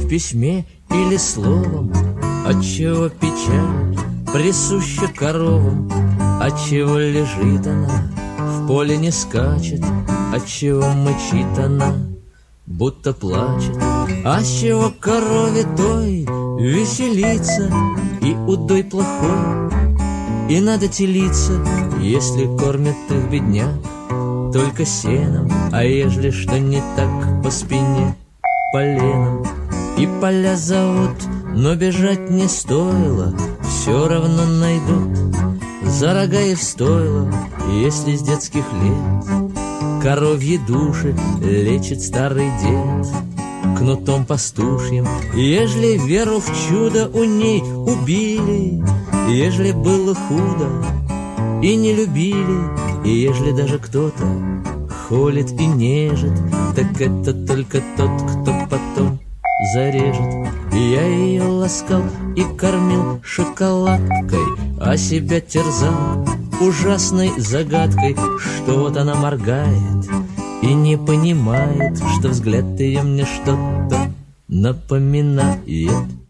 в письме или словом, отчего печаль присуща коровам, отчего лежит она, в поле не скачет, отчего мычит она, будто плачет, а с чего корове той веселиться и удой плохой, и надо телиться, если кормят их бедняк только сеном, а ежели что не так, по спине поленом. И поля зовут, но бежать не стоило, все равно найдут за рога и в стойло, если с детских лет коровьи души лечит старый дед кнутом пастушьим. Ежели веру в чудо у ней убили, ежели было худо и не любили, и ежели даже кто-то холит и нежит, так это только тот, кто потом зарежет. И я ее ласкал и кормил шоколадкой, а себя терзал ужасной загадкой, что вот она моргает и не понимает, что взгляд ее мне что-то напоминает.